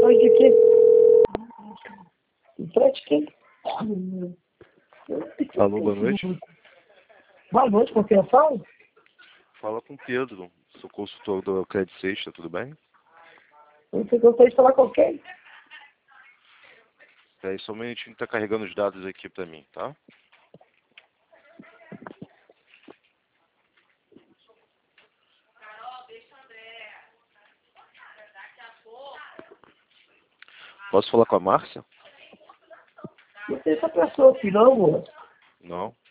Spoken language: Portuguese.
Oi, de quê? De quê? Alô, boa noite. Boa noite, com quem eu falo? Fala com o Pedro, sou consultor do Credit Sexta, tudo bem? Eu sei que eu gostaria de falar com quem? Peraí, só um minutinho que tá carregando os dados aqui pra mim, tá? Posso falar com a Márcia? Não tem essa pessoa aqui não, moço. Não.